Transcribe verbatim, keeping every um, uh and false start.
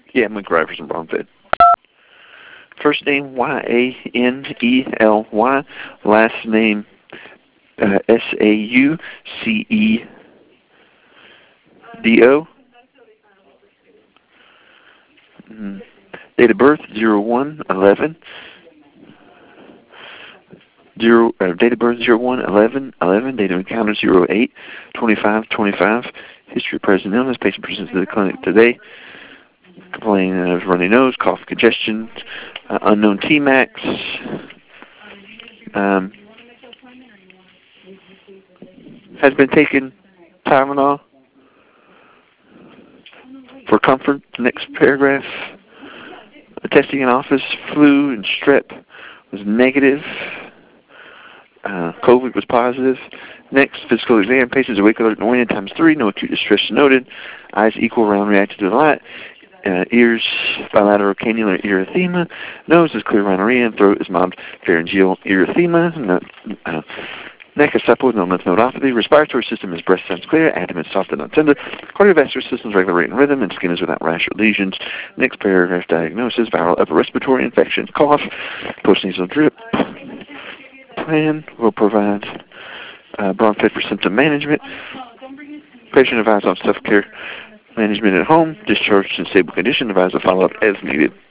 Yeah, I'm going to grab for some Bronfed. First name Y A N E L Y. Last name uh, S A U C E D O. Mm. Date of birth zero one eleven. Zero, uh, date of birth zero one eleven eleven. Date of encounter zero eight twenty-five twenty-five. History of present illness. Patient presents to the clinic today. Complaining of runny nose, cough, congestion, uh, unknown T max. Um, has been taking Tylenol for comfort. Next paragraph. Testing in office, flu and strep was negative. Uh, COVID was positive. Next, physical exam. Patients awake, alert, and oriented times three. No acute distress noted. Eyes equal, round, reactive to the light. Uh, ears, bilateral cannular erythema. Nose is clear rhinorrhea, and throat is mild pharyngeal erythema. No, uh, neck is supple with no lymph nodopathy. Respiratory system is breast sounds clear. Abdomen is soft and not tender. Cardiovascular system is regular rate and rhythm, and skin is without rash or lesions. Next paragraph diagnosis: viral upper respiratory infection, cough, postnasal drip. Plan will provide uh, Bronfed for symptom management. Patient advised on self-care management at home. Discharged in stable condition. Advised to follow up as needed.